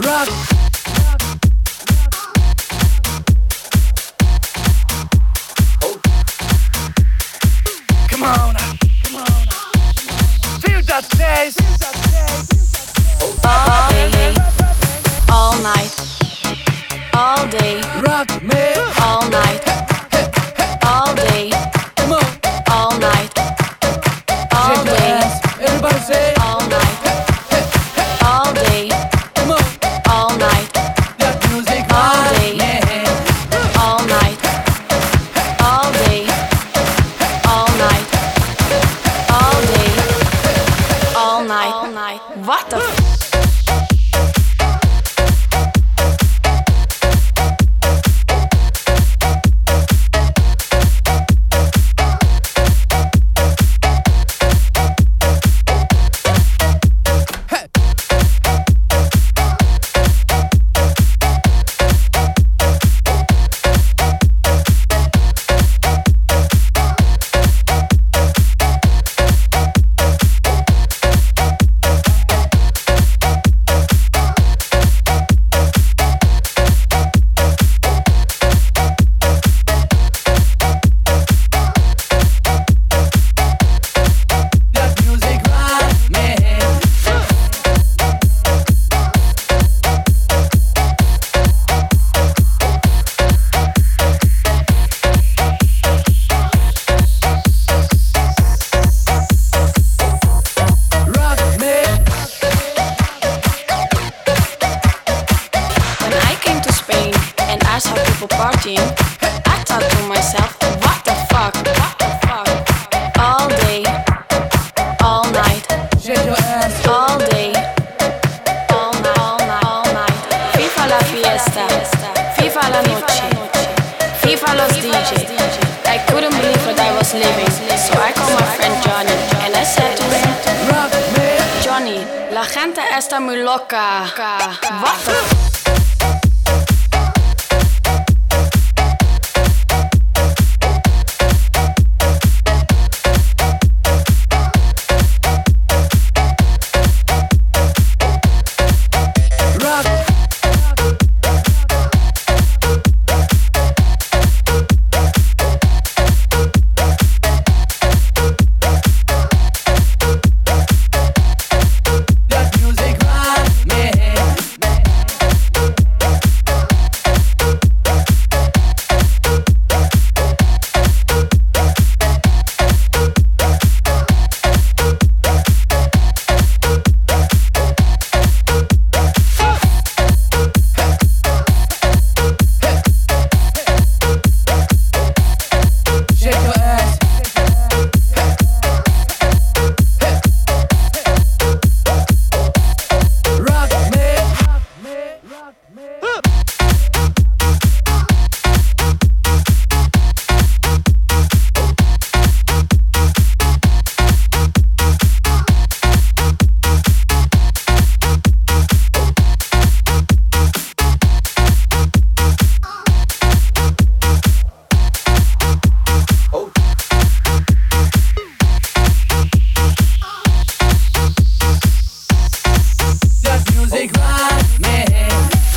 rock. Come on, feel that taste. All night, all day, Rock me all night, all day, come on, all night, all shake your day, ass. Everybody say all night, all day, come on, all night, that music all rock day, me. all night, all day, all night, all day, all night. What the f? Partying, I thought to myself, what the fuck? All day, all night, Shake your ass. all day, all night. FIFA la fiesta, FIFA la noche, FIFA los DJ. I couldn't believe what I was living, so I called my friend Johnny and I said to him, Rock me. Johnny, la gente está muy loca. What the